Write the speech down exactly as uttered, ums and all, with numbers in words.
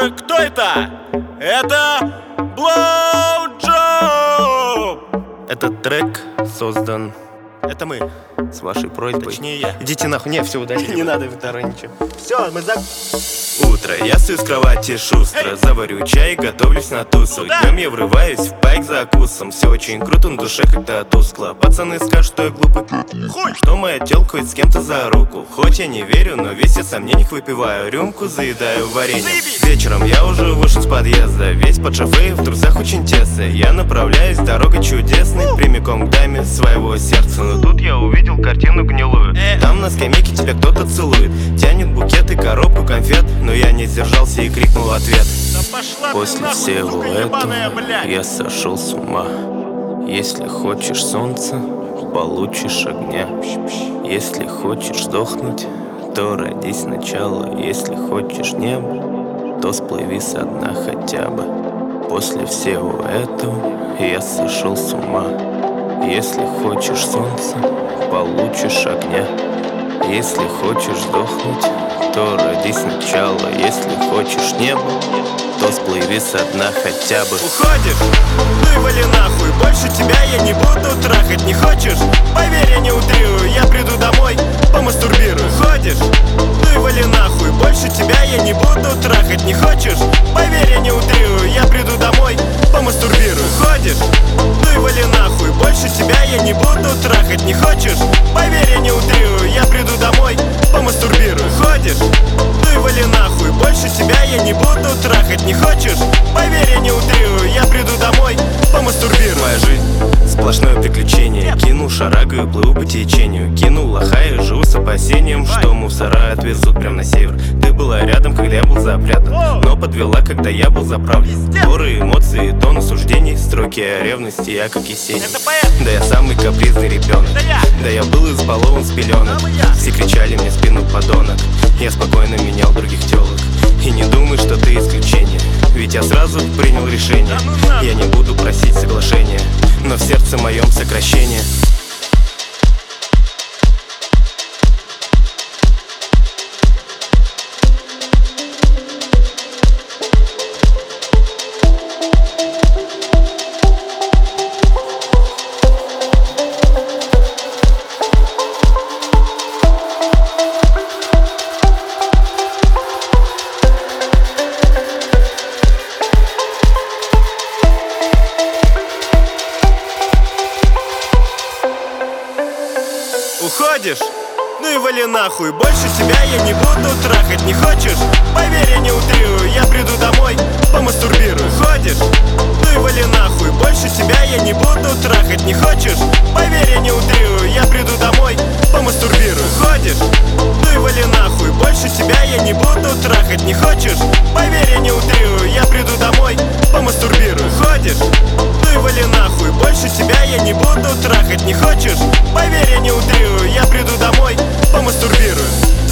Э, кто это? Это Blowjob! Этот трек создан Это мы. с вашей просьбой. Точнее, я. Идите нахуй, не, все, удали, не надо второй ничего. Все, мы за... Утро, я стою с кровати шустро, заварю чай, готовлюсь на тусу. Днем я врываюсь в пайк за окусом. Все очень круто, на душе как-то тускло. Пацаны скажут, что я глупый, Хуй! что моя тёлка ходит с кем-то за руку. Хоть я не верю, но весь я сомнений выпиваю. Рюмку заедаю вареньем. Вечером я уже вышел с подъезда, весь под шофе, в трусах очень тесно. Я направляюсь дорогой чудесной, прямиком к даме своего сердца. Но тут я увидел картину гнилую. Там на скамейке тебя кто-то целует, тянет букет и коробку конфет. Но я не сдержался и крикнул в ответ: Да пошла ты после нахуй, всего сука этого ебаная, блядь. я сошел с ума. Если хочешь солнца, получишь огня. Если хочешь сдохнуть, то родись сначала. Если хочешь неба, то сплыви со дна хотя бы. После всего этого я сошел с ума. Если хочешь солнца, получишь огня. Если хочешь сдохнуть, то родись сначала. Если хочешь неба, то сплыви со дна хотя бы. Уходишь? Ну и вали нахуй. Больше тебя я не буду трахать. Не хочешь? Поверь, я не утрирую. Я приду домой, помастурбирую. Ходишь? Ну и вали нахуй. Больше тебя я не буду трахать. Не хочешь? Поверь, я не утрирую. Я приду домой, помастурбирую. Ходишь? Ну и вали нахуй. Больше тебя я не буду трахать. Не хочешь? Поверь, я не утрирую. Я приду домой, помастурбирую. Ходишь? Ну и вали нахуй. Больше тебя я не буду трахать. Не хочешь? Поверь, я не утрирую. Я приду домой, помастурбирую. Моя жизнь сплошное приключение. Кинул шарагаю, плыву по течению. Кинул лоха и живу с опасением, что мусора отвезут прям на север. Ты была рядом, когда я был запрятан, но подвела, когда я был заправлен. Горы, эмоции, тон осуждений, строки о ревности, я как Есенин. Это поэт. Да я самый капризный ребенок. Да я. Да я был избалован с пеленок. Да я. Все кричали мне в спину подонок. Я спокойно менял других телок. И не думай, что ты исключение, ведь я сразу принял решение. Я не буду просить соглашения, но в сердце моем сокращение. Уходишь? Ну и вали нахуй. Больше тебя я не буду трахать. Не хочешь? Поверь, я не утрирую. Я приду домой, помастурбирую. Ходишь? Ну и вали нахуй. Больше тебя я не буду трахать. Не хочешь? Поверь, я не утрирую. Я приду домой, помастурбирую. Ходишь? Ну и вали нахуй. Больше тебя я не буду трахать. Не хочешь? Поверь, я не утрирую. Я приду домой, помастурбирую. Ходишь? Ну и вали нахуй. Больше тебя я не буду трахать. Не хочешь? Поверь, я не утрирую. Я приду домой, помастурбирую.